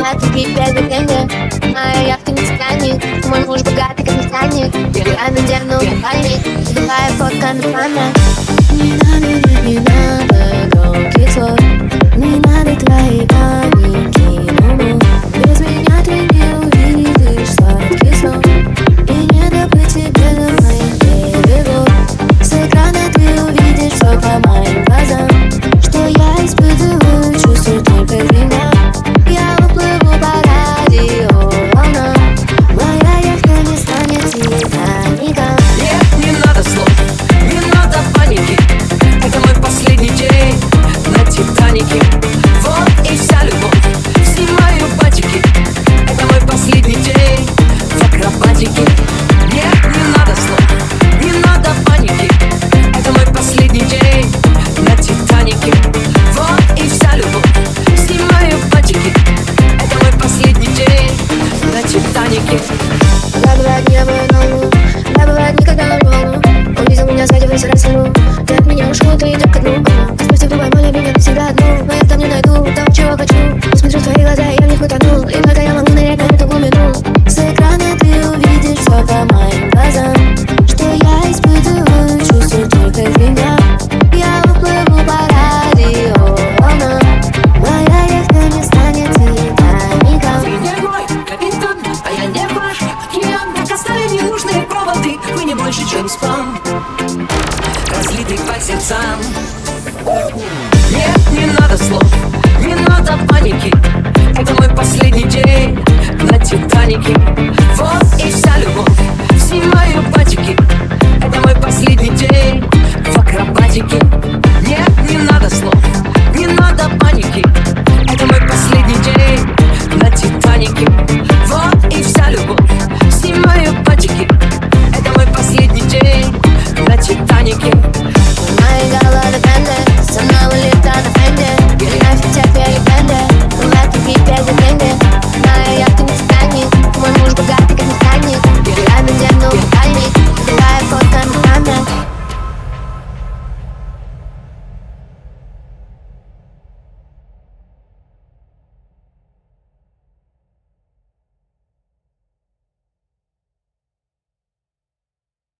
такие первые деньги. Моя яхта не тянет, мой муж богатый, как нефтяник. Я надену купальник, любая фотка на память. Не надо, не надо громких слов, не надо твоей паники, ну-ну. Без меня ты не увидишь сладких снов, и не добыть тебе до моих берегов. С экрана ты увидишь все по моим глазам, что я испытываю, чувствую только меня. Я уплыву по радиоволнам, моя яхта не станет Титаником. Нет, не надо слов, не надо паники. Это мой последний день на Титанике. Вот и вся любовь, снимаю батики. Это мой последний день в акробатике. Нет, не надо слов, не надо паники. Это мой последний день на Титанике. Вот и вся любовь, снимаю батики. Это мой последний день на Титанике. Я бывает не обую ногу, я бывает никогда на волну. Увидел меня сзади, вытирай слюну. Ты от меня ушел, ты идешь ко дну. Спустя в любой море меня навсегда одну. Но я там не найду того, чего хочу. Посмотрю в твои глаза, я в них утону. И только я могу нырять на эту глубину. С экрана ты увидишь все по моим глазам, что я испытываю, чувствую только меня. Я уплыву по радиоволнам, моя яхта не станет Титаником. Ты не мой капитан, а я не ваш океан. Так оставим ненужные проводы. Вы не больше, чем спам, разлитый по сердцам. Нет, не надо слов, не надо паники. Это мой последний день на Титанике.